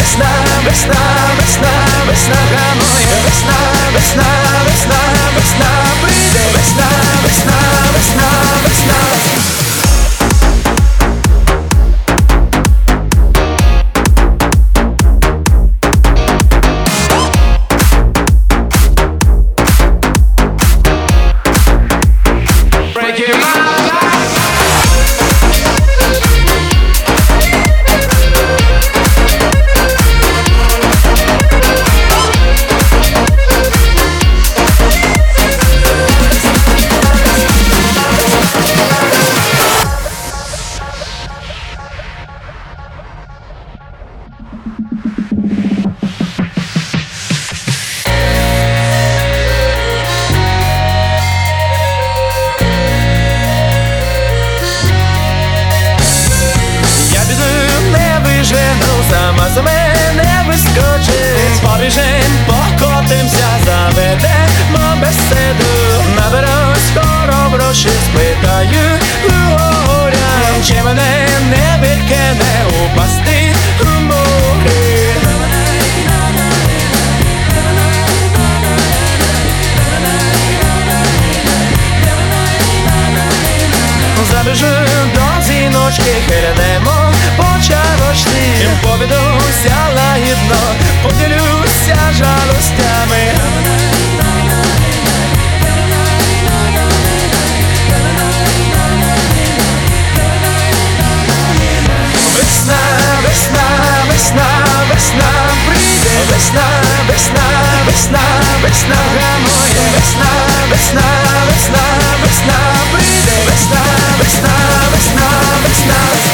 весна, весна, весна, весна гамує, весна, весна, весна, весна прийде, весна, весна, весна, весна. Сама за мене вискочить, побіжим, покотимся, заведемо беседу. Наберусь скоро гроші, спитаю у горя, чи мене не викине упасти у морі. Забіжу до зіночки, хилянемо по чарочці, повідуся лагідно, поділюся жалостями. Весна, весна, весна, весна прийде, весна, весна, весна, весна гамує, весна, весна, весна, весна прийде, весна, весна, весна, весна.